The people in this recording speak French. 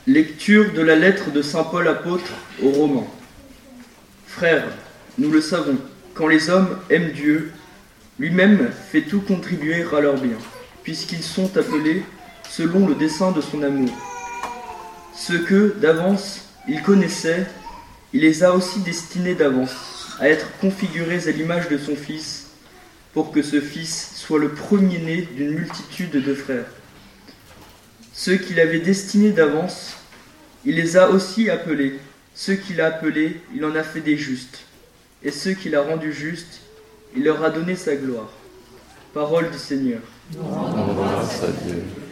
Lecture de la lettre de saint Paul apôtre aux Romains. Frères, nous le savons, quand les hommes aiment Dieu, lui-même fait tout contribuer à leur bien, puisqu'ils sont appelés selon le dessein de son amour. Ceux que, d'avance, il connaissait, il les a aussi destinés d'avance à être configurés à l'image de son Fils, pour que ce Fils soit le premier-né d'une multitude de frères. Ceux qu'il avait destinés d'avance, il les a aussi appelés. Ceux qu'il a appelés, il en a fait des justes. Et ceux qu'il a rendus justes, il leur a donné sa gloire. Parole du Seigneur. Grâce à Dieu.